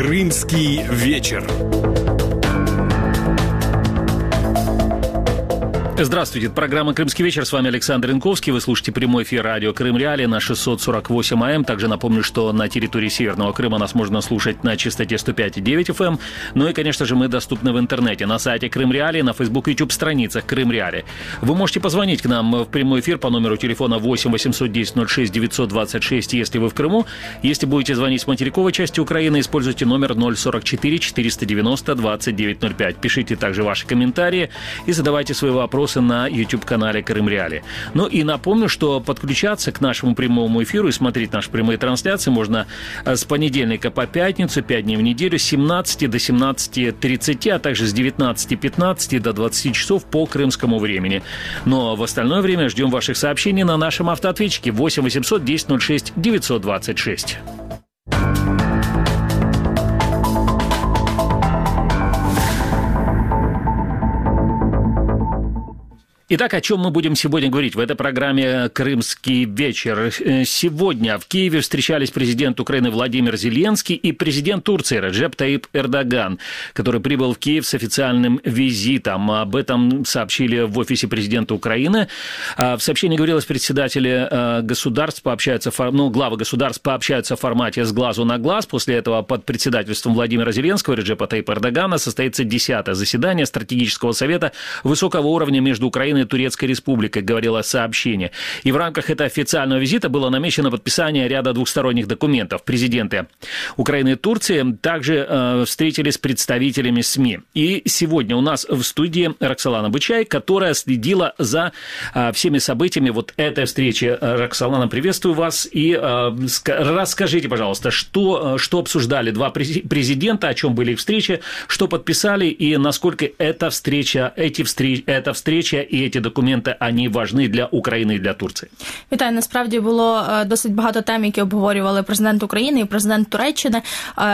Крымский вечер. Здравствуйте, это программа «Крымский вечер». С вами Александр Янковский. Вы слушаете прямой эфир радио «Крым Реалии» на 648 АМ. Также напомню, что на территории Северного Крыма нас можно слушать на частоте 105,9 FM. Ну и, конечно же, мы доступны в интернете на сайте «Крым Реалии», на Facebook и YouTube страницах «Крым Реалии». Вы можете позвонить к нам в прямой эфир по номеру телефона 8 810 06 926, если вы в Крыму. Если будете звонить с материковой части Украины, используйте номер 044 490 2905. Пишите также ваши комментарии и задавайте свои вопросы на YouTube-канале «Крым Реалии». Ну и напомню, что подключаться к нашему прямому эфиру и смотреть наши прямые трансляции можно с понедельника по пятницу, 5 дней в неделю, с 17 до 17:30, а также с 19:15 до 20 часов по крымскому времени. Но в остальное время ждем ваших сообщений на нашем автоответчике 8 810 06 926. Итак, о чем мы будем сегодня говорить в этой программе «Крымский вечер». Сегодня в Киеве встречались президент Украины Владимир Зеленский и президент Турции Реджеп Таyyip Эрдоган, который прибыл в Киев с официальным визитом. Об этом сообщили в офисе президента Украины. В сообщении говорилось, председатели государств пообщаются, главы государств пообщаются в формате «с глазу на глаз». После этого под председательством Владимира Зеленского и Реджепа Таyyипа Эрдогана состоится 10-е заседание стратегического совета высокого уровня между Украиной и Турецкой Республикой, говорило сообщение. И в рамках этого официального визита было намечено подписание ряда двухсторонних документов. Президенты Украины и Турции также встретились с представителями СМИ. И сегодня у нас в студии Роксолана Бычай, которая следила за всеми событиями вот этой встречи. Роксолана, приветствую вас. И расскажите, пожалуйста, что обсуждали два президента, о чем были их встречи, что подписали и насколько эта встреча и эти документи, вони важні для України і для Турції. Вітаю. Насправді було досить багато тем, які обговорювали президент України і президент Туреччини.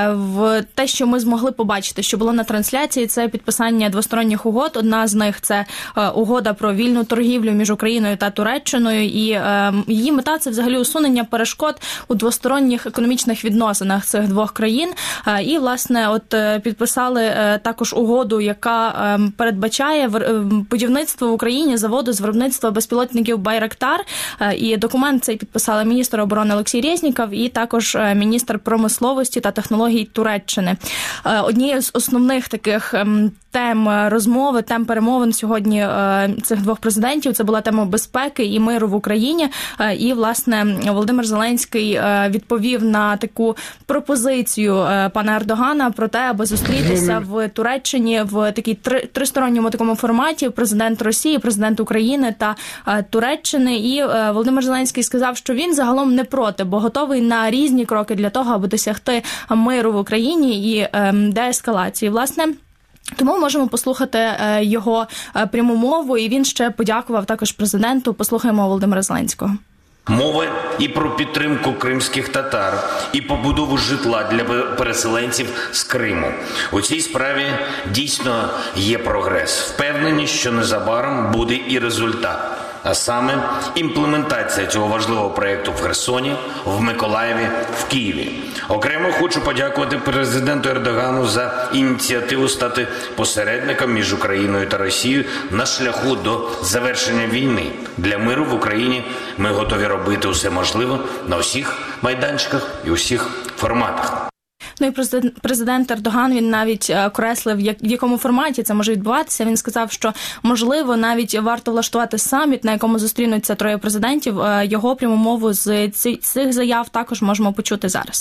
В те, що ми змогли побачити, що було на трансляції, це підписання двосторонніх угод. Одна з них – це угода про вільну торгівлю між Україною та Туреччиною. І її мета – це взагалі усунення перешкод у двосторонніх економічних відносинах цих двох країн. І, власне, от підписали також угоду, яка передбачає будівництво в Україні заводу з виробництва безпілотників «Байрактар». І документ цей підписали міністр оборони Олексій Резніков і також міністр промисловості та технологій Туреччини. Однією з основних таких тем розмови, тем перемовин сьогодні цих двох президентів – це була тема безпеки і миру в Україні. І, власне, Володимир Зеленський відповів на таку пропозицію пана Ердогана про те, аби зустрітися в Туреччині в такій тристоронньому такому форматі: президент Росії, президент України та Туреччини. І Володимир Зеленський сказав, що він загалом не проти, бо готовий на різні кроки для того, аби досягти миру в Україні і деескалації. Власне, тому можемо послухати його пряму мову, і він ще подякував також президенту. Послухаємо Володимира Зеленського. Мова і про підтримку кримських татар, і побудову житла для переселенців з Криму. У цій справі дійсно є прогрес. Впевнені, що незабаром буде і результат. А саме імплементація цього важливого проєкту в Херсоні, в Миколаєві, в Києві. Окремо хочу подякувати президенту Ердогану за ініціативу стати посередником між Україною та Росією на шляху до завершення війни. Для миру в Україні ми готові робити усе можливе на усіх майданчиках і усіх форматах. Ну і президент Ердоган, він навіть окреслив, в якому форматі це може відбуватися. Він сказав, що, можливо, навіть варто влаштувати саміт, на якому зустрінуться троє президентів. Його пряму мову з цих заяв також можемо почути зараз.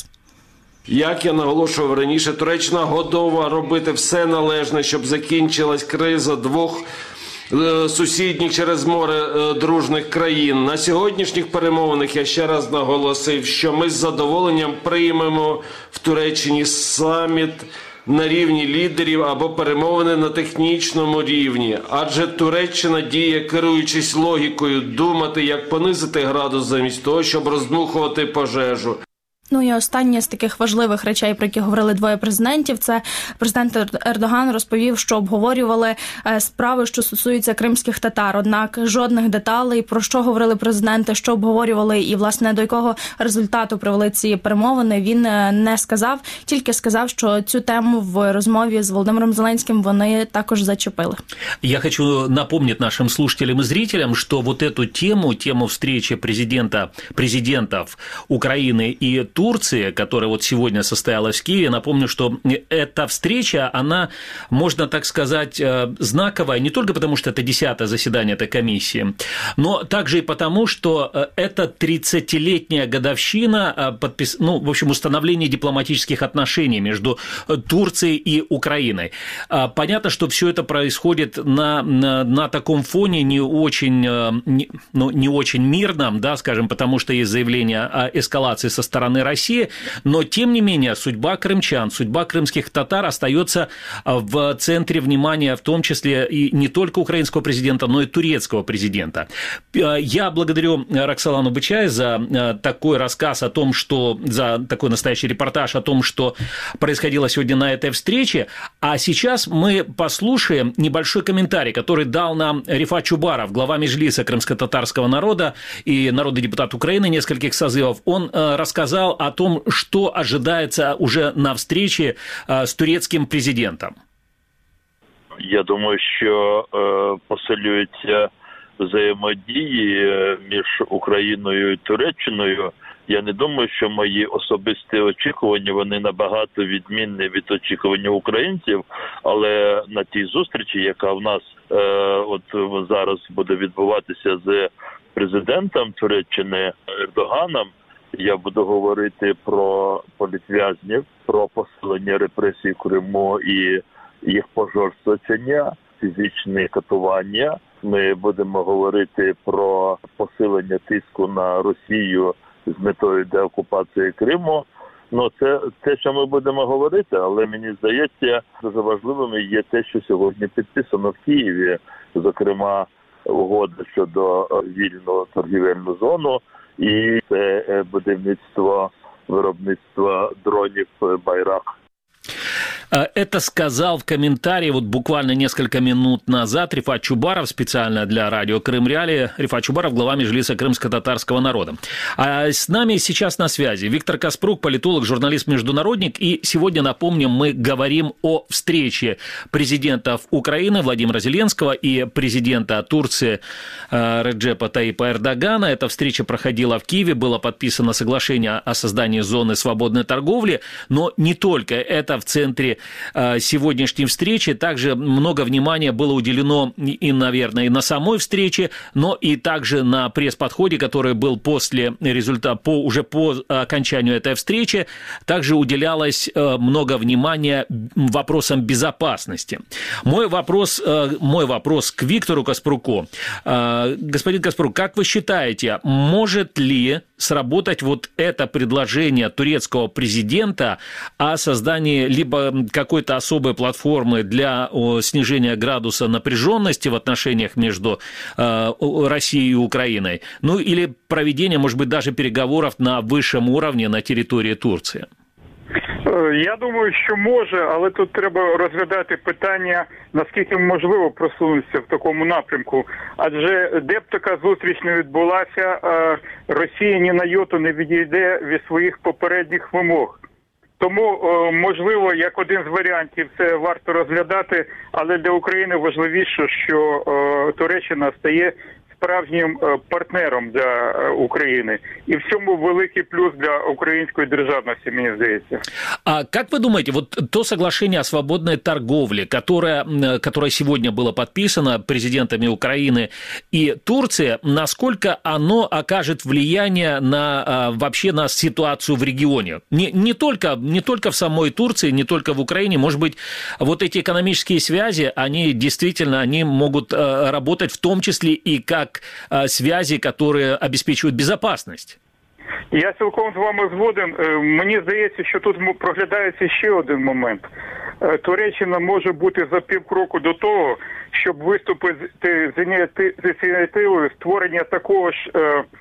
Як я наголошував раніше, Туреччина готова робити все належне, щоб закінчилась криза двох сусідніх через море дружних країн. На сьогоднішніх перемовинах я ще раз наголосив, що ми з задоволенням приймемо в Туреччині саміт на рівні лідерів або перемовини на технічному рівні. Адже Туреччина діє, керуючись логікою думати, як понизити градус замість того, щоб роздмухувати пожежу. Ну і останнє з таких важливих речей, про які говорили двоє президентів, це президент Ердоган розповів, що обговорювали справи, що стосуються кримських татар. Однак жодних деталей, про що говорили президенти, що обговорювали і, власне, до якого результату привели ці перемовини, він не сказав. Тільки сказав, що цю тему в розмові з Володимиром Зеленським вони також зачепили. Я хочу напомнить нашим слушателям и зрителям, что вот эту тему встречи президентов Украины и Турции, которая вот сегодня состоялась в Киеве. Напомню, что эта встреча, она, можно так сказать, знаковая не только потому, что это 10-е заседание этой комиссии, но также и потому, что это 30-летняя годовщина установления дипломатических отношений между Турцией и Украиной. Понятно, что все это происходит на таком фоне не очень мирном, да, скажем, потому что есть заявление о эскалации со стороны России, но тем не менее судьба крымчан, судьба крымских татар остается в центре внимания, в том числе и не только украинского президента, но и турецкого президента. Я благодарю Роксолану Бычай за такой рассказ о том, за такой настоящий репортаж о том, что происходило сегодня на этой встрече, а сейчас мы послушаем небольшой комментарий, который дал нам Рифат Чубаров, глава Меджлиса крымско-татарского народа и народный депутат Украины нескольких созывов. Он рассказал о том, что ожидается уже на встрече с турецким президентом. Я думаю, що посилюються взаємодії між Україною і Туреччиною. Я не думаю, що мої особисті очікування, вони набагато відмінні від очікування українців, але на тій зустрічі, яка в нас от зараз буде відбуватися з президентом Туреччини Ердоганом, я буду говорити про політв'язнів, про посилення репресій в Криму і їх пожорсточення, фізичне катування. Ми будемо говорити про посилення тиску на Росію з метою деокупації Криму. Ну, це те, що ми будемо говорити, але мені здається, дуже важливим є те, що сьогодні підписано в Києві, зокрема, угода щодо вільну торгівельну зону і це виробництво дронів «Байрак». Это сказал в комментарии вот буквально несколько минут назад Рифат Чубаров, специально для радио Крым-Реалии. Рифат Чубаров, глава Меджлиса крымско-татарского народа. А с нами сейчас на связи Виктор Каспрук, политолог, журналист-международник. И сегодня, напомним, мы говорим о встрече президентов Украины Владимира Зеленского и президента Турции Реджепа Таипа Эрдогана. Эта встреча проходила в Киеве, было подписано соглашение о создании зоны свободной торговли, но не только это в центре сегодняшней встречи. Также много внимания было уделено и, наверное, и на самой встрече, но и также на пресс-подходе, который был после результата, уже по окончанию этой встречи, также уделялось много внимания вопросам безопасности. Мой вопрос к Виктору Каспруку. Господин Каспрук, как вы считаете, может ли сработать вот это предложение турецкого президента о создании либо какой-то особой платформы для снижения градуса напряженности в отношениях между Россией и Украиной, ну или проведение, может быть, даже переговоров на высшем уровне на территории Турции? Я думаю, що може, але тут треба розглядати питання, наскільки можливо просунутися в такому напрямку. Адже де б така зустріч не відбулася, Росія ні на йоту не відійде від своїх попередніх вимог. Тому, можливо, як один з варіантів це варто розглядати, але для України важливіше, що Туреччина стає справжнім партнером для України. И в цьому великий плюс для украинской державности, мне здається. А как вы думаете, вот то соглашение о свободной торговле, которое сегодня было подписано президентами Украины и Турции, насколько оно окажет влияние вообще на ситуацию в регионе? Не только в самой Турции, не только в Украине, может быть, вот эти экономические связи, они могут работать в том числе и как связи, которые обеспечивают безопасность. Я цілком з вами згоден. Мені здається, що тут проглядається ще один момент. Туреччина може бути за півкроку до того, щоб виступити з ініціативою створення такого ж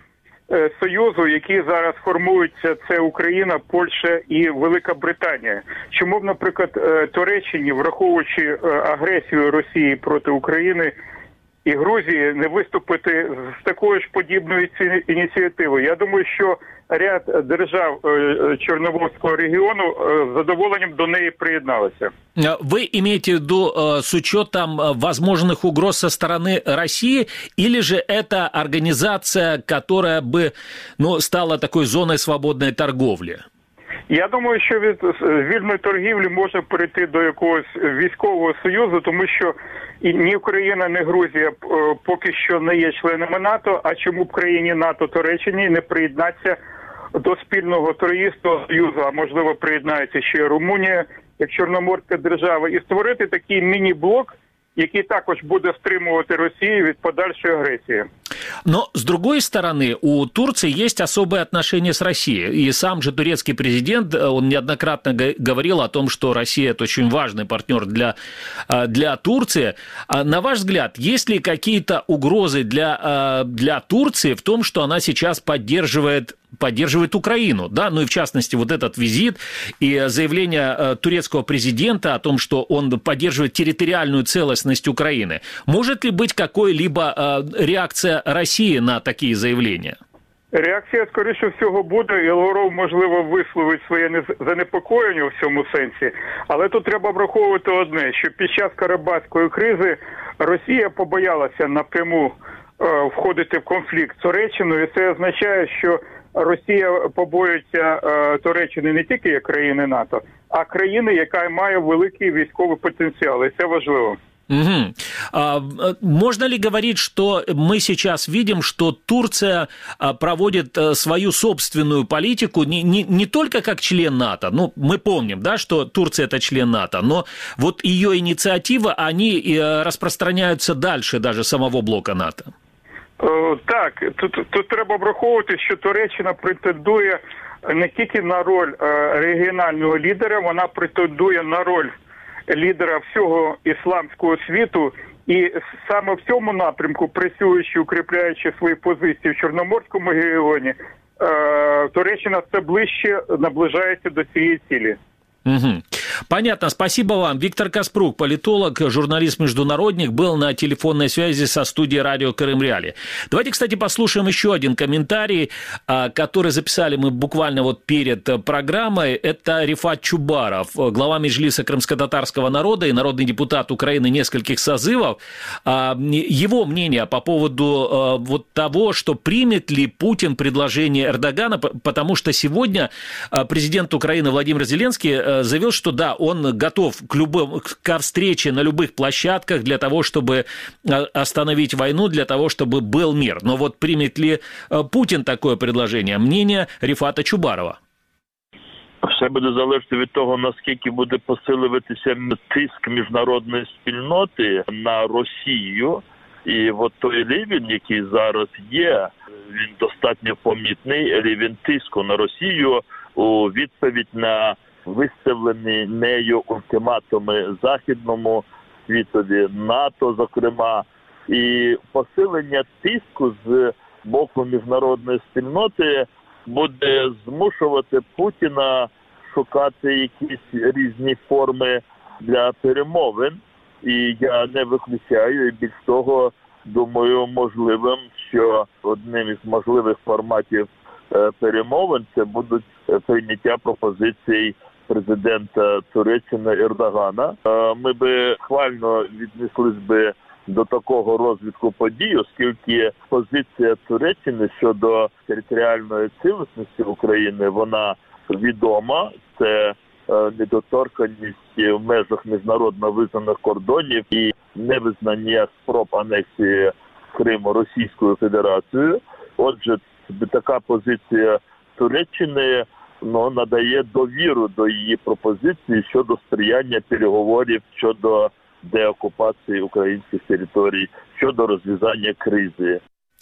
Союзу, які зараз формуються, це Україна, Польща і Велика Британія. Чому б, наприклад, Туреччині, враховуючи агресію Росії проти України і Грузії, не виступити з такою ж подібною ініціативою? Я думаю, що ряд держав Чорноморського регіону з задоволенням до неї приєдналися. Вы имеете в виду с учетом возможных угроз со стороны России, или же это организация, которая бы стала такой зоной свободной торговли? Я думаю, що від вільної торгівлі може перейти до якогось військового союзу, тому що ні Україна, ні Грузія поки що не є членами НАТО, а чому б країні НАТО Туреччині не приєднатися до спільного торгівського союзу, а можливо приєднається ще Румунія, як чорноморська держава, і створити такий міні-блок, який також буде стримувати Росію від подальшої агресії. Но, с другой стороны, у Турции есть особые отношения с Россией. И сам же турецкий президент, он неоднократно говорил о том, что Россия – это очень важный партнер для Турции. На ваш взгляд, есть ли какие-то угрозы для Турции в том, что она сейчас поддерживает Украину, да, ну и в частности вот этот визит и заявление турецкого президента о том, что он поддерживает территориальную целостность Украины. Может ли быть какой-либо реакция Росії на такі заявлення? Реакція, скоріше всього, буде, і Лавров, можливо, висловить своє занепокоєння в цьому сенсі. Але тут треба враховувати одне, що під час Карабахської кризи Росія побоялася напряму входити в конфлікт з Туреччиною, і це означає, що Росія побоюється Туреччини не тільки як країни НАТО, а країни, яка має великий військовий потенціал, і це важливо. Угу. Можно ли говорить, что мы сейчас видим, что Турция проводит свою собственную политику не только как член НАТО, ну, мы помним, да, что Турция – это член НАТО, но вот ее инициативы, они распространяются дальше даже самого блока НАТО? Так, тут треба враховувати, що Туреччина претендує не тільки на роль регіонального лідера, вона претендує на роль лідера всього ісламського світу, і саме в цьому напрямку, працюючи, укріпляючи свої позиції в Чорноморському регіоні, Туреччина все ближче наближається до цієї цілі. Угу. Понятно, спасибо вам. Виктор Каспрук, политолог, журналист-международник, был на телефонной связи со студией радио Крым-Реалии. Давайте, кстати, послушаем еще один комментарий, который записали мы буквально вот перед программой. Это Рифат Чубаров, глава Меджлиса крымско-татарского народа и народный депутат Украины нескольких созывов. Его мнение по поводу вот того, что примет ли Путин предложение Эрдогана, потому что сегодня президент Украины Владимир Зеленский заявил, что да, он готов ко встрече на любых площадках для того, чтобы остановить войну, для того, чтобы был мир. Но вот примет ли Путін такое предложение? Мнение Рифата Чубарова. Все буде залежати від того, наскільки буде посилюватися тиск міжнародної спільноти на Росію. І от той рівень, який зараз є, він достатньо помітний, рівень тиску на Росію у відповідь на виставлені нею ультиматуми західному світові, НАТО, зокрема, і посилення тиску з боку міжнародної спільноти буде змушувати Путіна шукати якісь різні форми для перемовин. І я не виключаю, і більш того, думаю, можливим, що одним із можливих форматів перемовин це будуть прийняття пропозицій президента Туреччини Ердогана. Ми би хвально віднеслись би до такого розвитку подій, оскільки позиція Туреччини щодо територіальної цілісності України, вона відома. Це недоторканність в межах міжнародно визнаних кордонів і невизнання спроб анексії Криму Російською Федерацією. Отже, така позиція Туреччини надає довіру до її пропозиції щодо сприяння переговорів щодо деокупації українських територій, щодо розв'язання кризи.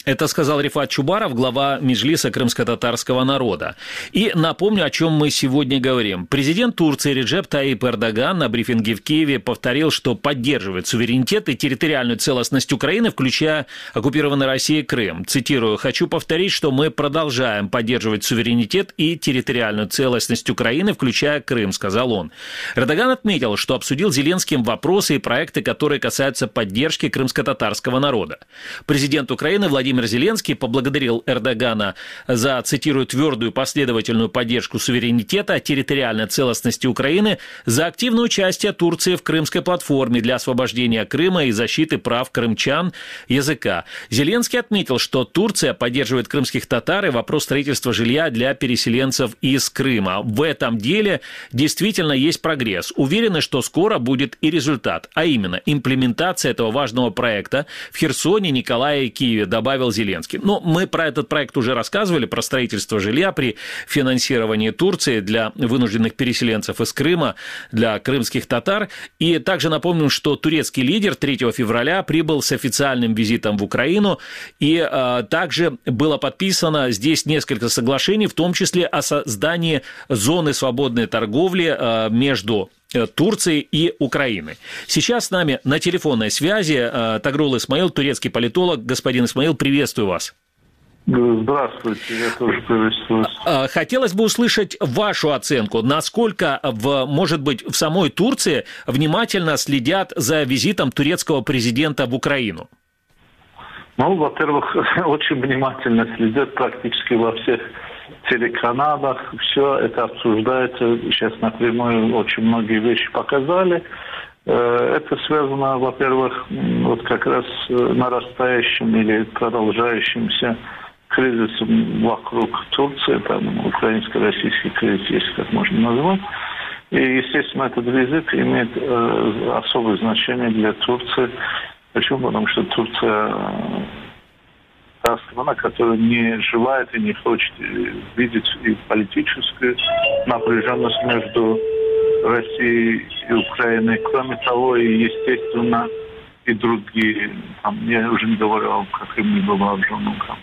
Это сказал Рифат Чубаров, глава Меджлиса крымско-татарского народа. И напомню, о чем мы сегодня говорим. Президент Турции Реджеп Таип Эрдоган на брифинге в Киеве повторил, что поддерживает суверенитет и территориальную целостность Украины, включая оккупированный Россией Крым. Цитирую: «Хочу повторить, что мы продолжаем поддерживать суверенитет и территориальную целостность Украины, включая Крым», сказал он. Эрдоган отметил, что обсудил с Зеленским вопросы и проекты, которые касаются поддержки крымско-татарского народа. Президент Украины Владимир Зеленский поблагодарил Эрдогана за, цитирую, «твердую последовательную поддержку суверенитета, территориальной целостности Украины, за активное участие Турции в Крымской платформе для освобождения Крыма и защиты прав крымчан языка». Зеленский отметил, что Турция поддерживает крымских татар и вопрос строительства жилья для переселенцев из Крыма. В этом деле действительно есть прогресс. Уверены, что скоро будет и результат, а именно имплементация этого важного проекта в Херсоне, Николаеве и Киеве, добавил Зеленский. Но мы про этот проект уже рассказывали, про строительство жилья при финансировании Турции для вынужденных переселенцев из Крыма, для крымских татар. И также напомним, что турецкий лидер 3 февраля прибыл с официальным визитом в Украину, и также было подписано здесь несколько соглашений, в том числе о создании зоны свободной торговли между Турции и Украины. Сейчас с нами на телефонной связи Тагрул Исмаил, турецкий политолог. Господин Исмаил, приветствую вас. Здравствуйте, я тоже приветствую. Хотелось бы услышать вашу оценку, насколько, может быть, в самой Турции внимательно следят за визитом турецкого президента в Украину? Ну, во-первых, очень внимательно следят практически во всех телеканалах, все это обсуждается, сейчас напрямую очень многие вещи показали. Это связано, во-первых, вот как раз с нарастающим или продолжающимся кризисом вокруг Турции, там украинско-российский кризис, если так можно назвать. И, естественно, этот визит имеет особое значение для Турции. Почему? Потому что Турция та страна, которая не желает и не хочет видеть и политическую напряженность между Россией и Украиной. Кроме того, и, естественно, и другие, там, я уже не говорю о каком-либо вооруженном конфликте.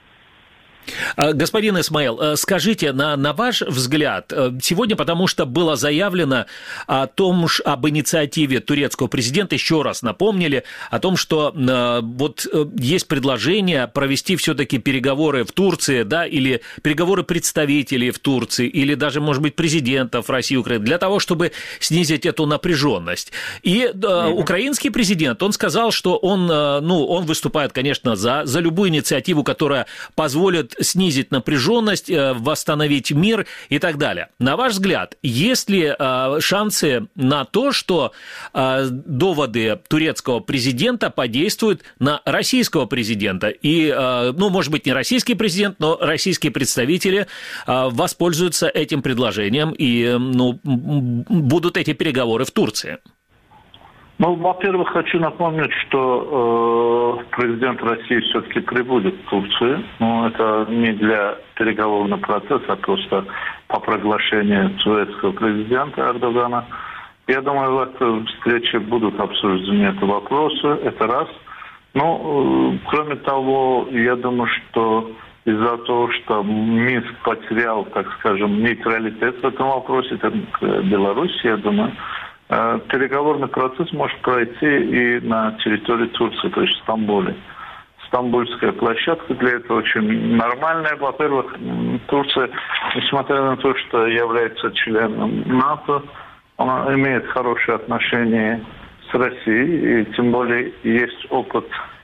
Господин Исмаил, скажите, на ваш взгляд, сегодня, потому что было заявлено об инициативе турецкого президента, еще раз напомнили о том, что вот есть предложение провести все-таки переговоры в Турции, да, или переговоры представителей в Турции, или даже, может быть, президентов России и Украины, для того, чтобы снизить эту напряженность. И украинский президент, он сказал, что он выступает, конечно, за любую инициативу, которая позволит снизить напряженность, восстановить мир и так далее. На ваш взгляд, есть ли шансы на то, что доводы турецкого президента подействуют на российского президента? И, может быть, не российский президент, но российские представители воспользуются этим предложением и будут эти переговоры в Турции? Ну, во-первых, хочу напомнить, что президент России все-таки прибудет в Турцию. Но это не для переговорного процесса, а просто по приглашению турецкого президента Эрдогана. Я думаю, в этой встрече будут обсуждены эти вопросы. Это раз. Но, кроме того, я думаю, что из-за того, что Минск потерял, так скажем, нейтралитет в этом вопросе, это Беларусь, я думаю, переговорный процесс может пройти и на территории Турции, то есть в Стамбуле. Стамбульская площадка для этого очень нормальная. Во-первых, Турция, несмотря на то, что является членом НАТО, она имеет хорошие отношения с Россией, и тем более есть опыт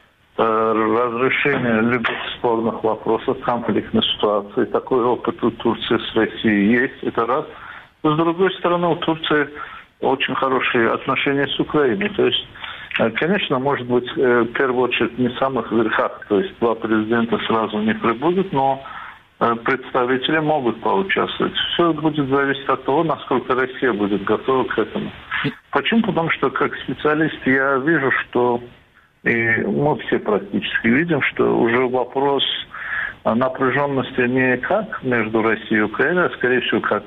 разрешения любых спорных вопросов, конфликтных ситуаций. Такой опыт у Турции с Россией есть, это раз. С другой стороны, у Турции очень хорошие отношения с Украиной. То есть, конечно, может быть, в первую очередь не в самых верхах, то есть два президента сразу не прибудут, но представители могут поучаствовать. Все будет зависеть от того, насколько Россия будет готова к этому. Почему? Потому что, как специалист, я вижу, что, и мы все практически видим, что уже вопрос напряженности не как между Россией и Украиной, а, скорее всего, как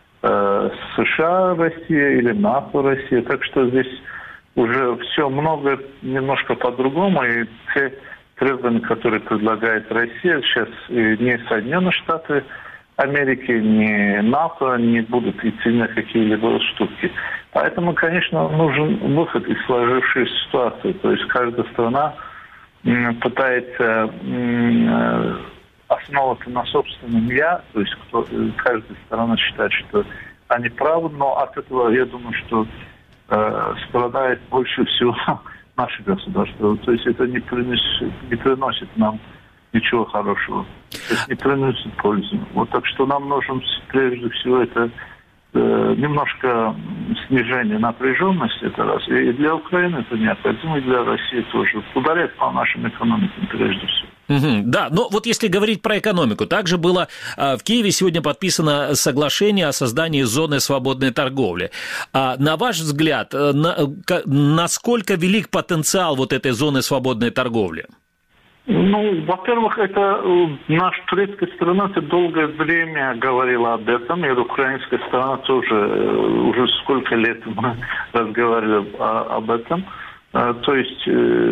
США, Россия или НАТО, Россия. Так что здесь уже все немножко по-другому. И те требования, которые предлагает Россия. Сейчас не Соединенные Штаты Америки, не НАТО не будут идти на какие-либо уступки. Поэтому, конечно, нужен выход из сложившейся ситуации. То есть каждая страна пытается основываться на собственном «я», то есть каждая сторона считает, что они правы, но от этого, я думаю, что страдает больше всего наше государство. То есть это не приносит нам ничего хорошего. То есть не приносит пользу. Вот так что нам нужно прежде всего это немножко снижение напряженности, это раз. И для Украины это необходимо, и для России тоже. Ударять по нашим экономикам прежде всего. Да, но вот если говорить про экономику, также было в Киеве сегодня подписано соглашение о создании зоны свободной торговли. На ваш взгляд, насколько велик потенциал вот этой зоны свободной торговли? Ну, во-первых, это наша турецкая сторона долгое время говорила об этом, и украинская сторона тоже уже сколько лет мы разговаривали об этом. То есть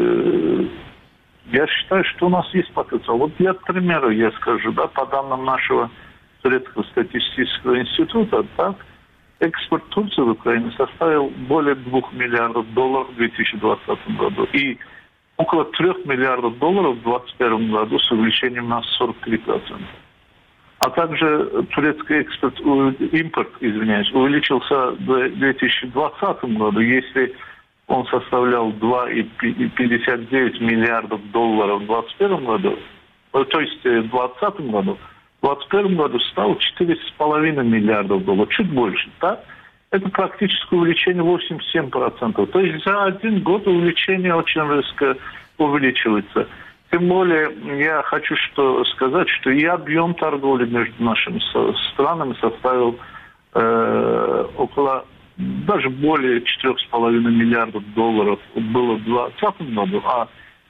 я считаю, что у нас есть потенциал. Вот для примера я скажу, да, по данным нашего турецкого статистического института, так, экспорт Турции в Украину составил более $2 миллиардов в 2020 году. И около $3 миллиардов в 2021 году с увеличением на 43%. А также турецкий импорт увеличился в 2020 году. Если он составлял $2,59 миллиардов в 2021 году, то есть в 2020 году, в 2021 году стал $4,5 миллиардов, чуть больше, так? Это практически увеличение 87%. То есть за один год увеличение очень резко увеличивается. Тем более я хочу сказать, что и объем торговли между нашими странами составил около, даже более $4,5 миллиардов было в 2020 году, а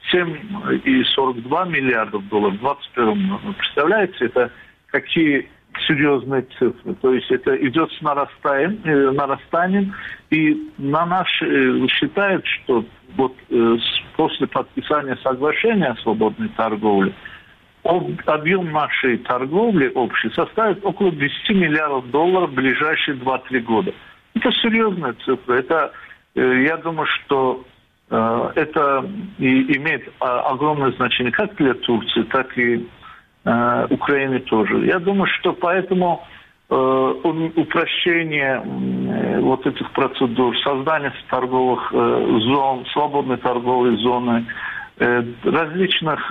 7,42 миллиардов в 2021 году. Представляете, это какие серьезные цифры. То есть это идет с нарастанием, и считают, что вот после подписания соглашения о свободной торговле объем нашей торговли общей составит около $10 миллиардов в ближайшие 2-3 года. Это серьезная цифра. Это, я думаю, что это имеет огромное значение как для Турции, так и Украины тоже. Я думаю, что поэтому упрощение вот этих процедур, создание торговых зон, свободной торговой зоны, различных,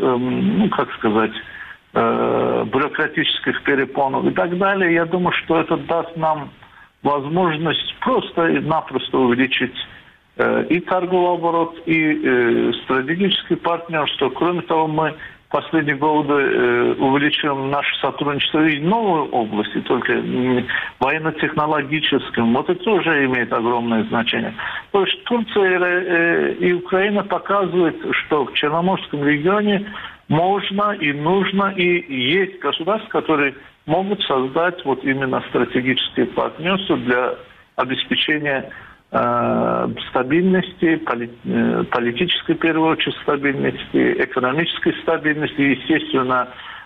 бюрократических перепонов и так далее, я думаю, что это даст нам возможность просто-напросто увеличить и торговый оборот, и стратегическое партнерство. Кроме того, мы в последние годы увеличиваем наше сотрудничество и в новой области, только военно-технологическом. Вот это тоже имеет огромное значение. То есть Турция и Украина показывают, что в Черноморском регионе можно и нужно, и есть государства, которые могут создать вот именно стратегические партнерства для обеспечения стабильности, политической, в первую очередь, стабильности, экономической стабильности и, естественно,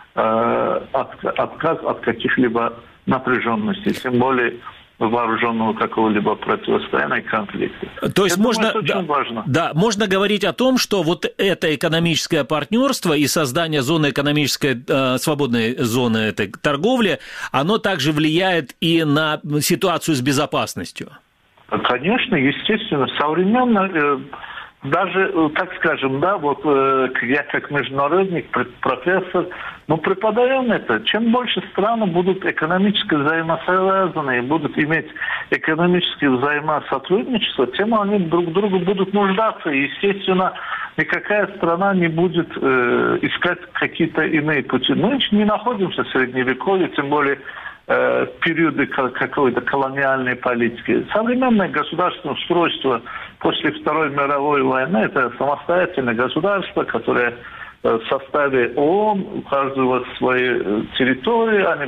отказ от каких-либо напряженностей, тем более вооруженного какого-либо противостояния и конфликта. То есть можно говорить о том, что вот это экономическое партнерство и создание зоны экономической, свободной зоны этой торговли, оно также влияет и на ситуацию с безопасностью? Конечно, естественно, современно, даже, так скажем, да, вот я как международник, профессор, преподаем это. Чем больше страны будут экономически взаимосвязаны и будут иметь экономическое взаимосотрудничество, тем они друг другу будут нуждаться. И, естественно, никакая страна не будет искать какие-то иные пути. Мы не находимся в Средневековье, тем более периоды какой-то колониальной политики. Современное государственное устройство после Второй мировой войны – это самостоятельное государство, которое в составе ООН, у каждого своей территории, они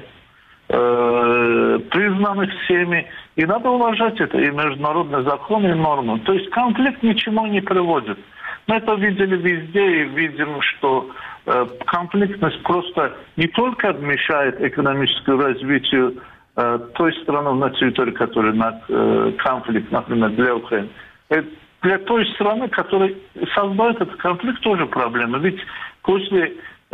признаны всеми, и надо уважать это, и международные законы, и нормы. То есть конфликт ничему не приводит. Мы это видели везде и видим, что конфликтность просто не только мешает экономическому развитию той страны, на территории которой конфликт, например, для Украины. Для той страны, которая создает этот конфликт, тоже проблема. Ведь после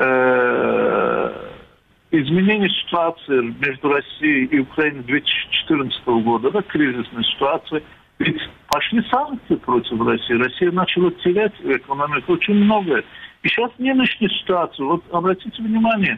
изменения ситуации между Россией и Украиной 2014 года, кризисной ситуации, ведь пошли санкции против России. Россия начала терять экономику очень многое. И сейчас нынешняя ситуация, вот обратите внимание,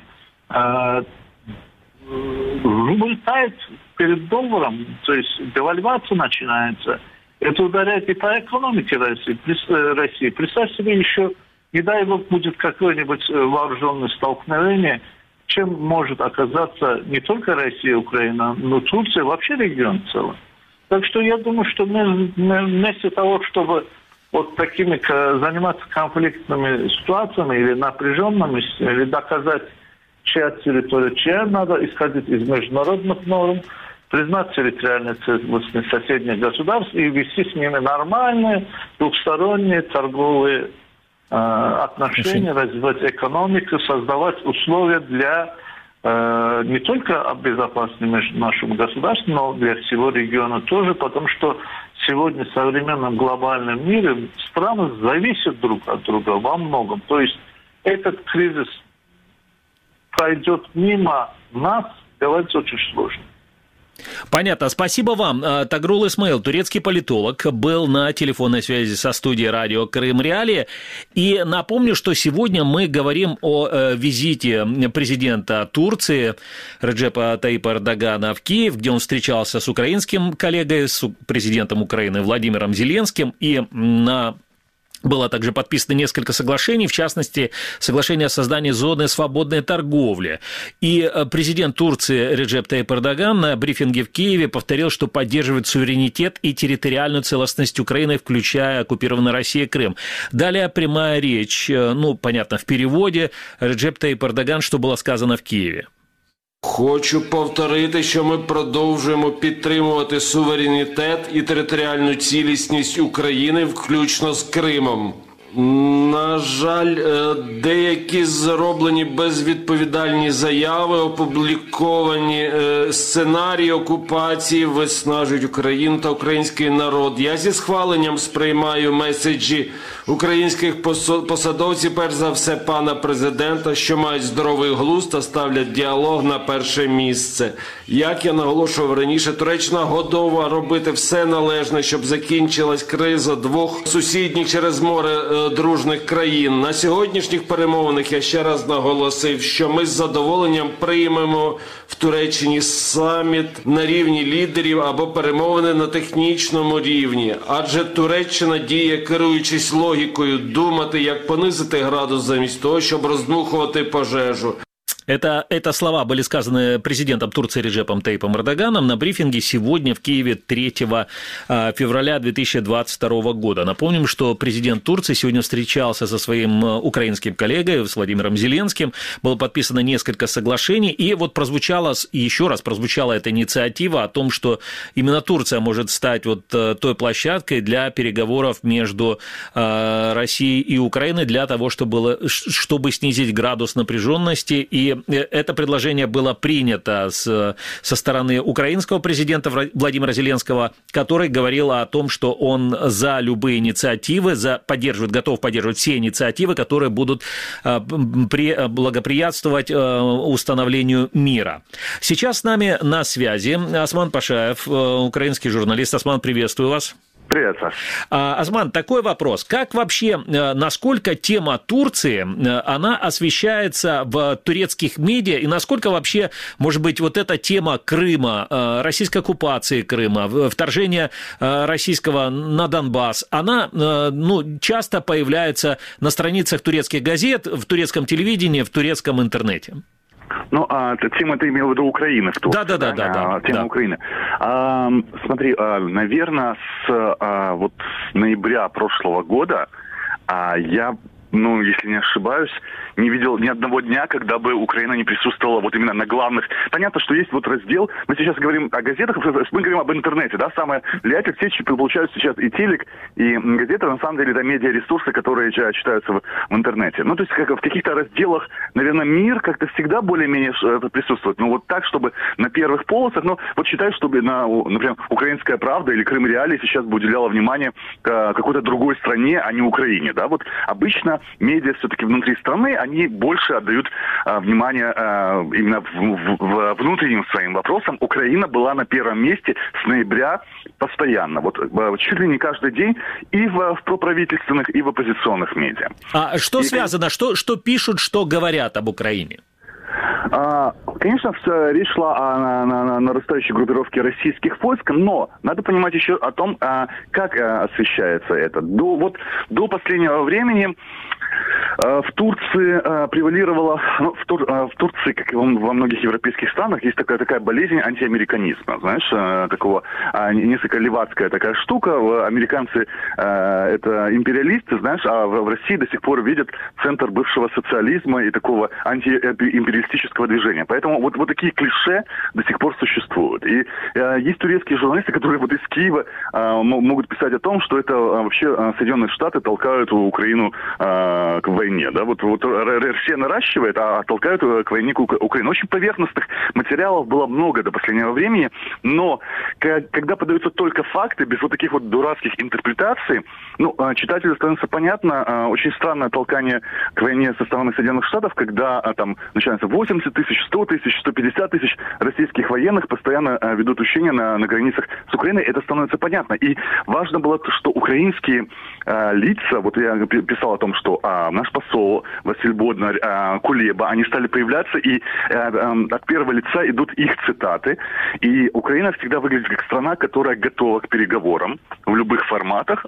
рубль тает перед долларом, то есть девальвация начинается. Это ударяет и по экономике России. Представьте себе еще, не дай бог, будет какое-нибудь вооруженное столкновение, чем может оказаться не только Россия и Украина, но Турция, вообще регион в целом. Так что я думаю, что мы вместо того, чтобы вот такими заниматься конфликтными ситуациями или напряженными, или доказать, чья территория, чья, надо исходить из международных норм, признать территориальную целостность соседних государств и вести с ними нормальные двухсторонние торговые отношения, развивать экономику, создавать условия для не только безопасности нашему государству, но для всего региона тоже, потому что сегодня в современном глобальном мире страны зависят друг от друга во многом. То есть этот кризис пройдет мимо нас, говорить очень сложно. Понятно. Спасибо вам. Тагрул Исмаил, турецкий политолог, был на телефонной связи со студией радио Крым Реалии. И напомню, что сегодня мы говорим о визите президента Турции Реджепа Таипа Эрдогана в Киев, где он встречался с украинским коллегой, с президентом Украины Владимиром Зеленским, и было также подписано несколько соглашений, в частности, соглашение о создании зоны свободной торговли. И президент Турции Реджеп Таип Эрдоган на брифинге в Киеве повторил, что поддерживает суверенитет и территориальную целостность Украины, включая оккупированную Россией Крым. Далее прямая речь, понятно, в переводе. Реджеп Таип Эрдоган, что было сказано в Киеве. Хочу повторити, що ми продовжуємо підтримувати суверенітет і територіальну цілісність України, включно з Кримом. На жаль, деякі зроблені безвідповідальні заяви, опубліковані сценарії окупації виснажують Україну та український народ. Я зі схваленням сприймаю меседжі українських посадовців, перш за все пана президента, що мають здоровий глузд та ставлять діалог на перше місце. Як я наголошував раніше, Туреччина готова робити все належне, щоб закінчилась криза двох сусідніх через море дружних країн. На сьогоднішніх перемовинах я ще раз наголосив, що ми з задоволенням приймемо в Туреччині саміт на рівні лідерів або перемовини на технічному рівні. Адже Туреччина діє, керуючись логікою, думати, як понизити градус замість того, щоб роздмухувати пожежу. Это слова были сказаны президентом Турции Реджепом Таипом Эрдоганом на брифинге сегодня в Киеве 3 февраля 2022 года. Напомним, что президент Турции сегодня встречался со своим украинским коллегой, с Владимиром Зеленским. Было подписано несколько соглашений. И вот еще раз прозвучала эта инициатива о том, что именно Турция может стать вот той площадкой для переговоров между Россией и Украиной для того, чтобы снизить градус напряженности. И это предложение было принято со стороны украинского президента Владимира Зеленского, который говорил о том, что он за любые инициативы, готов поддерживать все инициативы, которые будут благоприятствовать установлению мира. Сейчас с нами на связи Осман Пашаев, украинский журналист. Осман, приветствую вас. Привет, Саш. Осман, такой вопрос. Как вообще, насколько тема Турции, она освещается в турецких медиа, и насколько вообще, может быть, вот эта тема Крыма, российской оккупации Крыма, вторжения российского на Донбасс, она часто появляется на страницах турецких газет, в турецком телевидении, в турецком интернете? Тема ты имел в виду Украины в Турции. Да. Тема Украины. Смотри, наверное, с ноября прошлого года я если не ошибаюсь, не видел ни одного дня, когда бы Украина не присутствовала вот именно на главных. Понятно, что есть вот раздел, мы сейчас говорим о газетах, мы говорим об интернете, да, самое влиятельное, все получают сейчас и телек, и газеты, на самом деле, это медиаресурсы, которые читаются в интернете. Ну, то есть, как в каких-то разделах, наверное, МИР как-то всегда более-менее присутствует. Но вот так, чтобы на первых полосах, вот считаю, чтобы, например, «Украинская правда» или «Крым Реалии» сейчас бы уделяла внимание какой-то другой стране, а не Украине, да. Вот обычно медиа все-таки внутри страны, они больше отдают внимание именно в внутренним своим вопросам. Украина была на первом месте с ноября постоянно, вот чуть ли не каждый день и в проправительственных, и в оппозиционных медиа. А что связано? Что пишут, что говорят об Украине? Конечно, речь шла о нарастающей группировке российских войск, но надо понимать еще о том, как освещается это. До последнего времени в Турции превалировала, в Турции, как и во многих европейских странах, есть такая болезнь антиамериканизма, знаешь, такого несколько левацкая такая штука. Американцы это империалисты, знаешь, а в России до сих пор видят центр бывшего социализма и такого антиимпериалистического движения. Поэтому вот такие клише до сих пор существуют. И есть турецкие журналисты, которые вот из Киева могут писать о том, что это вообще Соединенные Штаты толкают Украину к войне, да, вот Россия наращивает, а толкают к войне к Украине. Очень поверхностных материалов было много до последнего времени, но когда подаются только факты, без вот таких вот дурацких интерпретаций, читателю становится понятно, очень странное толкание к войне со стороны Соединенных Штатов, когда там начинается 80 тысяч, 100 тысяч, 150 тысяч российских военных постоянно ведут учения на границах с Украиной, это становится понятно. И важно было, что украинские лица, вот я писал о том, что наш посол Василь Боднар, Кулеба, они стали появляться, и от первого лица идут их цитаты. И Украина всегда выглядит как страна, которая готова к переговорам в любых форматах.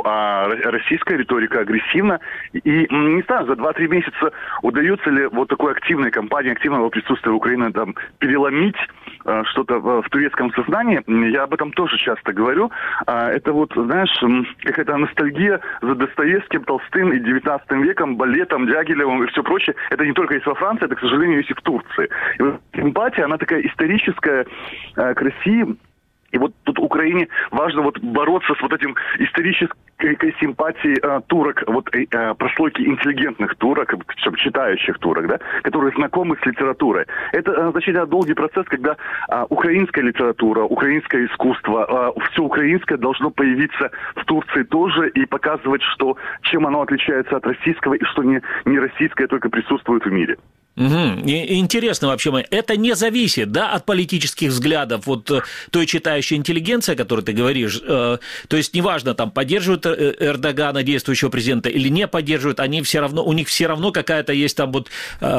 А российская риторика агрессивна. И не знаю, за 2-3 месяца удается ли вот такой активной кампании, активного присутствия Украины там переломить что-то в турецком сознании. Я об этом тоже часто говорю. Это вот, знаешь, какая-то ностальгия за Достоевским, Толстым и 19 веком, балетом, Дягилевым и все прочее. Это не только есть во Франции, это, к сожалению, есть и в Турции. И вот симпатия, она такая историческая к России. И вот тут Украине важно вот бороться с вот этим исторической симпатией турок, прослойки интеллигентных турок, читающих турок, да, которые знакомы с литературой. Это значительно долгий процесс, когда украинская литература, украинское искусство, все украинское должно появиться в Турции тоже и показывать, что чем оно отличается от российского и что не российское только присутствует в мире. Угу. Интересно вообще, это не зависит, да, от политических взглядов вот той читающей интеллигенции, о которой ты говоришь, то есть неважно, там, поддерживают Эрдогана, действующего президента, или не поддерживают, они все равно, у них все равно какая-то есть там вот,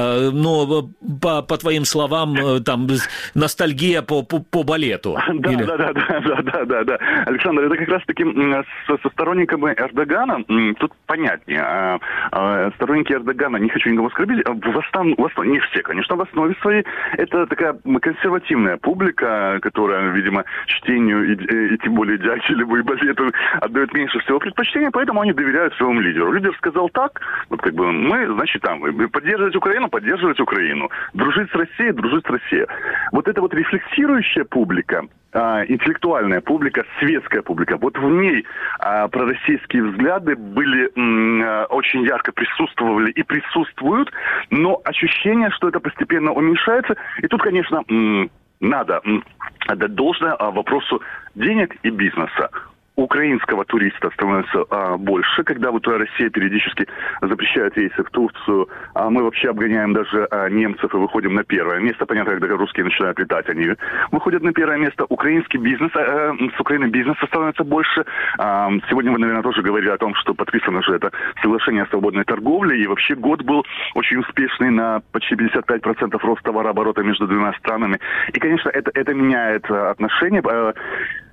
по твоим словам, там, ностальгия по балету. Да. Александр, это как раз-таки со сторонниками Эрдогана тут понятнее. Сторонники Эрдогана, не хочу никого оскорбить, не все, конечно, в основе своей это такая консервативная публика, которая, видимо, чтению и тем более Дягилеву и балету отдает меньше всего предпочтения, поэтому они доверяют своему лидеру. Лидер сказал так, мы, значит, поддерживать Украину, дружить с Россией. Вот эта вот рефлексирующая публика, интеллектуальная публика, светская публика, вот в ней пророссийские взгляды были очень ярко присутствовали и присутствуют, но ощущение, что это постепенно уменьшается. И тут, конечно, надо отдать должное вопросу денег и бизнеса. Украинского туриста становится больше, когда вот Россия периодически запрещает рейсы в Турцию, а мы вообще обгоняем даже немцев и выходим на первое место. Понятно, когда русские начинают летать, они выходят на первое место. Украинский бизнес, с Украины бизнеса становится больше. Сегодня вы, наверное, тоже говорили о том, что подписано же это соглашение о свободной торговле, и вообще год был очень успешный на почти 55% рост товарооборота между двумя странами. И, конечно, это меняет отношения.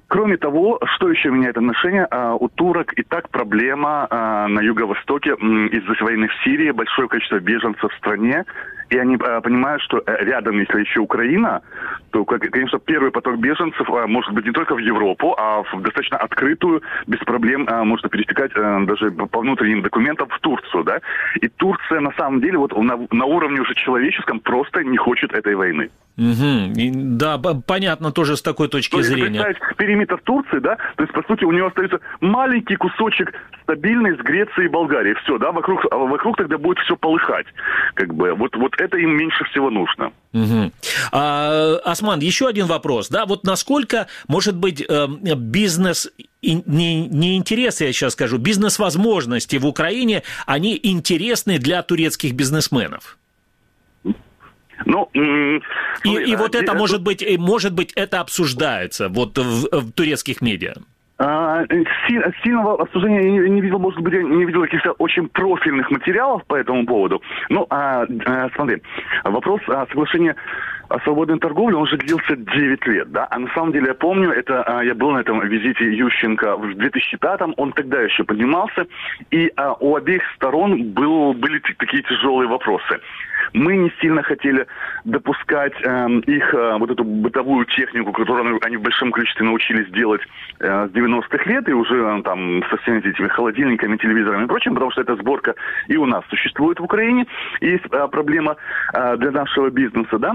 Кроме того, что еще меняет отношения? У турок и так проблема на юго-востоке из-за войны в Сирии, большое количество беженцев в стране, и они понимают, что рядом, если еще Украина, то, конечно, первый поток беженцев может быть не только в Европу, а в достаточно открытую, без проблем можно пересекать даже по внутренним документам в Турцию, да. И Турция, на самом деле, вот на уровне уже человеческом просто не хочет этой войны. Угу. Да, понятно тоже с такой точки зрения. Представить периметр Турции, да, то есть, по сути, у него остается маленький кусочек стабильный с Грецией и Болгарией. Все, да, вокруг тогда будет все полыхать. Как бы, вот это им меньше всего нужно. Угу. Осман, еще один вопрос, да, вот насколько, может быть, бизнес... не интересы, я сейчас скажу, бизнес-возможности в Украине, они интересны для турецких бизнесменов? Ну, и вот это, может быть, это обсуждается вот в турецких медиа? Сильного обсуждения я не видел, может быть, я не видел каких-то очень профильных материалов по этому поводу. Ну, смотри, вопрос соглашения о свободной торговле, он же длился 9 лет, да, а на самом деле я помню, я был на этом визите Ющенко в 2005-м, он тогда еще поднимался, и у обеих сторон были такие тяжелые вопросы. Мы не сильно хотели допускать их вот эту бытовую технику, которую они в большом количестве научились делать с 90-х лет, и уже там со всеми этими холодильниками, телевизорами и прочим, потому что эта сборка и у нас существует в Украине, есть проблема для нашего бизнеса, да,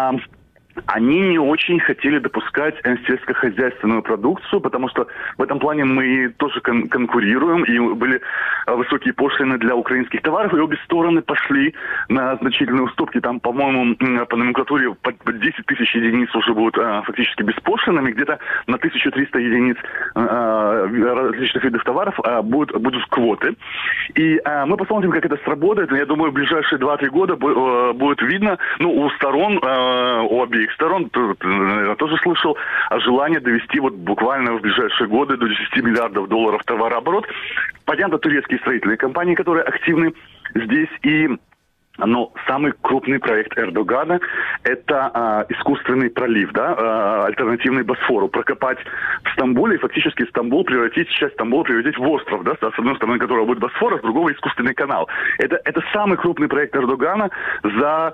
они не очень хотели допускать сельскохозяйственную продукцию, потому что в этом плане мы тоже конкурируем, и были высокие пошлины для украинских товаров, и обе стороны пошли на значительные уступки. Там, по-моему, по номенклатуре по 10 тысяч единиц уже будут фактически беспошлинами, где-то на 1300 единиц различных видов товаров будут квоты. И мы посмотрим, как это сработает. Я думаю, в ближайшие 2-3 года будет видно, у сторон, у обеих сторон, я тоже слышал о желании довести вот буквально в ближайшие годы до 10 миллиардов долларов товарооборот. Понятно, турецкие строительные компании, которые активны здесь, но самый крупный проект Эрдогана – это искусственный пролив, да, альтернативный Босфору. Прокопать в Стамбуле и фактически часть Стамбула превратить в остров, да, с одной стороны которого будет Босфор, а с другого искусственный канал. Это самый крупный проект Эрдогана за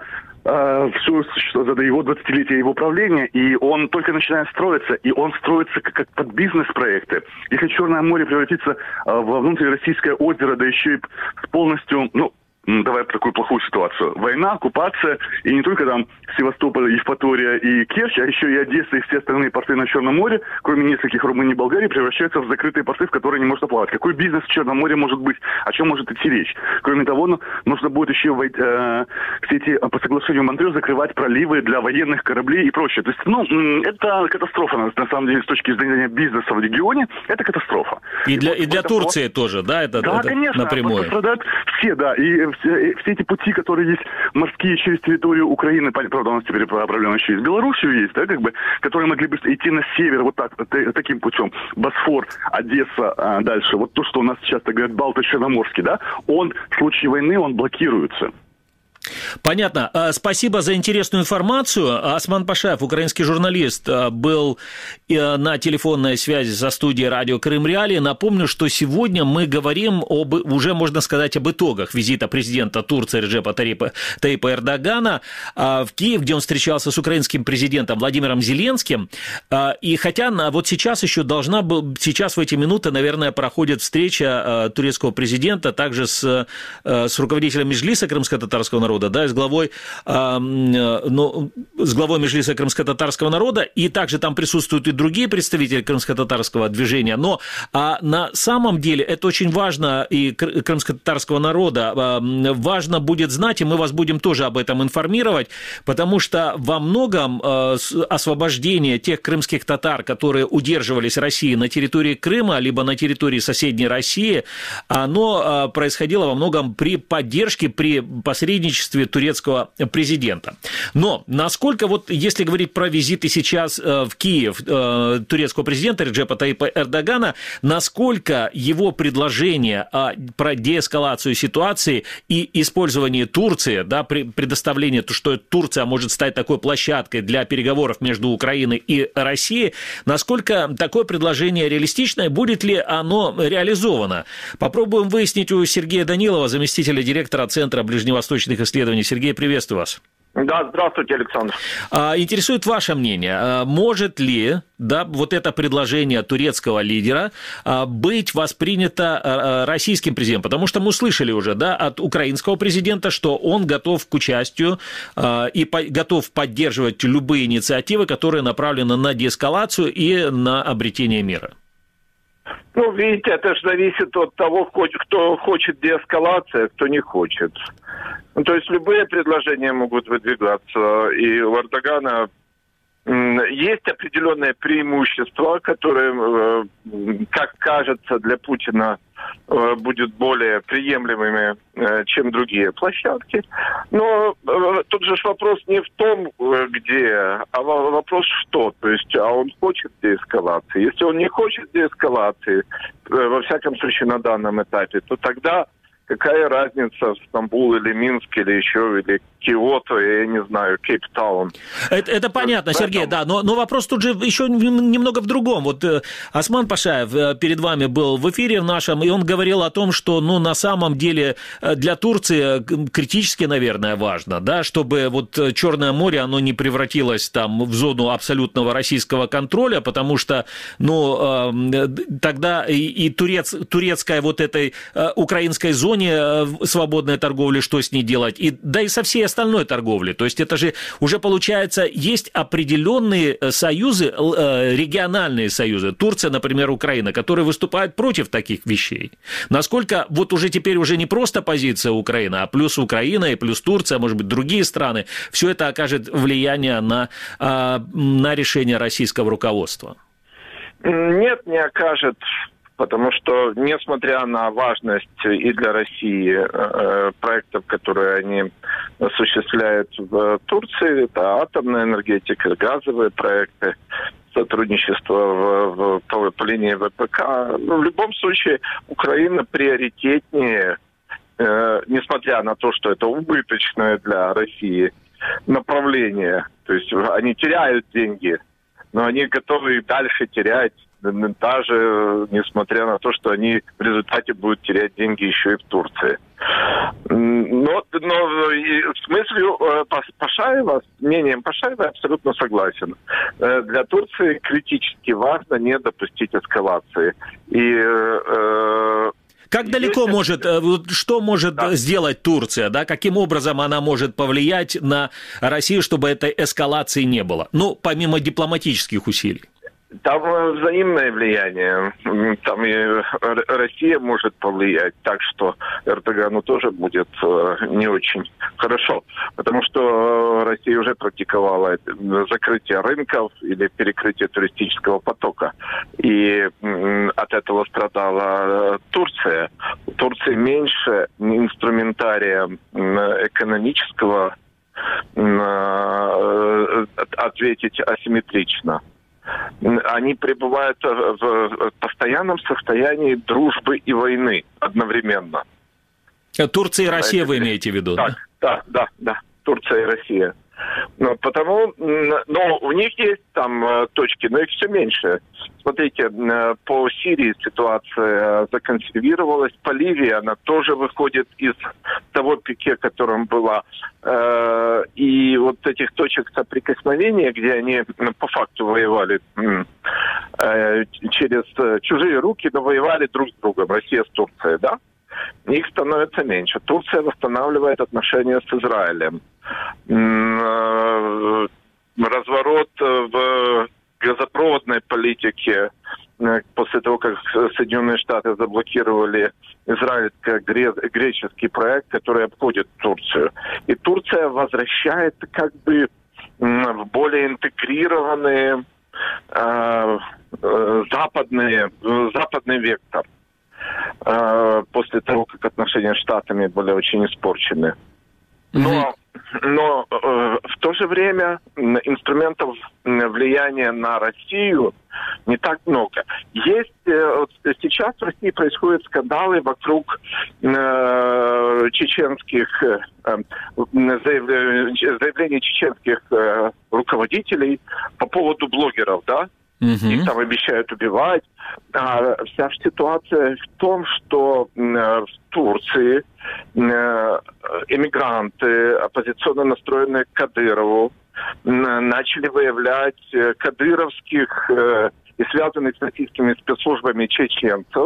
его 20-летие его правления, и он только начинает строиться, и он строится как под бизнес-проекты. Если Черное море превратится во внутрироссийское озеро, да еще и полностью, давай такую плохую ситуацию. Война, оккупация, и не только там Севастополь, Евпатория и Керчь, а еще и Одесса и все остальные порты на Черном море, кроме нескольких Румынии и Болгарии, превращаются в закрытые порты, в которые не можно плавать. Какой бизнес в Черном море может быть? О чем может идти речь? Кроме того, нужно будет еще все эти, по соглашению Монтрео, закрывать проливы для военных кораблей и прочее. То есть, это катастрофа, на самом деле, с точки зрения бизнеса в регионе, это катастрофа. И для Турции тоже, да? Это конечно, напрямую. Пострадают все, да, и все эти пути, которые есть морские через территорию Украины, правда, у нас теперь проблема еще и с Белоруссией есть, да, которые могли бы идти на север вот таким путем. Босфор, Одесса, дальше. Вот то, что у нас часто говорят Балто-Черноморский, да, он в случае войны, он блокируется. Понятно. Спасибо за интересную информацию. Осман Пашаев, украинский журналист, был на телефонной связи со студией радио Крым Реалии. Напомню, что сегодня мы говорим уже можно сказать, об итогах визита президента Турции Реджепа Таyyипа Эрдогана в Киев, где он встречался с украинским президентом Владимиром Зеленским. И хотя вот сейчас еще сейчас в эти минуты, наверное, проходит встреча турецкого президента также с руководителем Меджлиса крымско-татарского народа, да, с главой Меджлиса крымско-татарского народа, и также там присутствуют и другие представители крымско-татарского движения, но на самом деле это очень важно, и крымско-татарского народа важно будет знать, и мы вас будем тоже об этом информировать, потому что во многом освобождение тех крымских татар, которые удерживались Россией на территории Крыма, либо на территории соседней России, оно происходило во многом при поддержке, при посредничестве качестве турецкого президента. Но насколько, вот если говорить про визиты сейчас в Киев турецкого президента Реджепа Таипа Эрдогана, насколько его предложение про деэскалацию ситуации и использование Турции, да, предоставление, что Турция может стать такой площадкой для переговоров между Украиной и Россией, насколько такое предложение реалистичное, будет ли оно реализовано? Попробуем выяснить у Сергея Данилова, заместителя директора Центра ближневосточных исследований. Сергей, приветствую вас. Да, здравствуйте, Александр. Интересует ваше мнение, может ли, да, вот это предложение турецкого лидера быть воспринято российским президентом? Потому что мы услышали уже, да, от украинского президента, что он готов к участию и готов поддерживать любые инициативы, которые направлены на деэскалацию и на обретение мира. Ну, видите, это же зависит от того, кто хочет деэскалации, а кто не хочет. Ну, то есть любые предложения могут выдвигаться, и у Эрдогана есть определенные преимущества, которые, как кажется, для Путина будут более приемлемыми, чем другие площадки. Но тут же вопрос не в том, где, а вопрос что. То есть, а он хочет деэскалации. Если он не хочет деэскалации, во всяком случае на данном этапе, то тогда какая разница, Стамбул или Минск, или еще, или Киото, я не знаю, Кейптаун. Это понятно, Сергей, да, но вопрос тут же еще немного в другом. Вот Осман Пашаев перед вами был в эфире в нашем, и он говорил о том, что, ну, на самом деле для Турции критически, наверное, важно, да, чтобы вот Черное море, оно не превратилось там в зону абсолютного российского контроля, потому что, ну, тогда и турецкая вот этой украинской зоне свободной торговли, что с ней делать, и да и со всей остальной торговли. То есть это же уже получается, есть определенные союзы, региональные союзы, Турция, например, Украина, которые выступают против таких вещей. Насколько вот уже теперь уже не просто позиция Украины, а плюс Украина и плюс Турция, может быть, другие страны, все это окажет влияние на решение российского руководства? Нет, не окажет. Потому что, несмотря на важность и для России проектов, которые они осуществляют в Турции, это атомная энергетика, газовые проекты, сотрудничество по линии ВПК, ну, в любом случае Украина приоритетнее, несмотря на то, что это убыточное для России направление. То есть они теряют деньги, но они готовы и дальше терять, даже несмотря на то, что они в результате будут терять деньги еще и в Турции. Но с мыслью Пашаева, с мнением Пашаева, я абсолютно согласен. Для Турции критически важно не допустить эскалации. Как далеко может, что может сделать Турция, да? Каким образом она может повлиять на Россию, чтобы этой эскалации не было? Ну, помимо дипломатических усилий. Там взаимное влияние. Там и Россия может повлиять, так что Эрдогану тоже будет не очень хорошо. Потому что Россия уже практиковала закрытие рынков или перекрытие туристического потока. И от этого страдала Турция. У Турции меньше инструментария экономического ответить асимметрично. Они пребывают в постоянном состоянии дружбы и войны одновременно. Турция и Россия вы имеете в виду? Да. Турция и Россия. Но у них есть там точки, но их все меньше. Смотрите, по Сирии ситуация законсервировалась, по Ливии она тоже выходит из того пике, которым была. И вот этих точек соприкосновения, где они по факту воевали через чужие руки, но воевали друг с другом, Россия с Турцией, да? Их становится меньше. Турция восстанавливает отношения с Израилем. Разворот в газопроводной политике после того, как Соединенные Штаты заблокировали израильско-греческий проект, который обходит Турцию. И Турция возвращается как бы в более интегрированный западный вектор. После того, как отношения с Штатами были очень испорчены. Но в то же время инструментов влияния на Россию не так много. Есть сейчас в России происходят скандалы вокруг чеченских заявлений чеченских руководителей по поводу блогеров, да? Их там обещают убивать. А вся ситуация в том, что в Турции эмигранты, оппозиционно настроенные к Кадырову, начали выявлять кадыровских и связанных с российскими спецслужбами чеченцев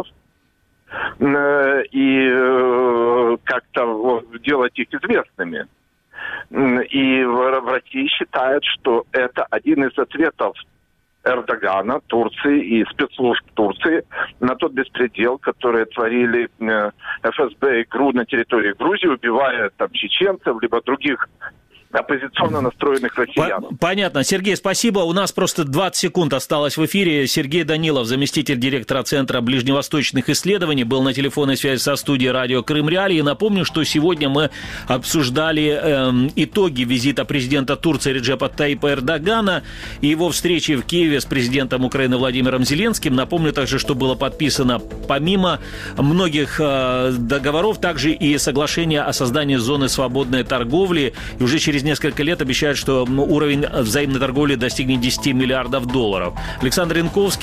и как-то делать их известными. И в России считают, что это один из ответов Эрдогана, Турции и спецслужб Турции на тот беспредел, который творили ФСБ и ГРУ на территории Грузии, убивая там чеченцев, либо других оппозиционно настроенных россиян. Понятно. Сергей, спасибо. У нас просто 20 секунд осталось в эфире. Сергей Данилов, заместитель директора Центра ближневосточных исследований, был на телефонной связи со студией радио Крым Реалии. Напомню, что сегодня мы обсуждали итоги визита президента Турции Реджепа Таипа Эрдогана и его встречи в Киеве с президентом Украины Владимиром Зеленским. Напомню также, что было подписано помимо многих договоров также и соглашение о создании зоны свободной торговли. И уже через несколько лет обещают, что уровень взаимной торговли достигнет $10 миллиардов. Александр Янковский.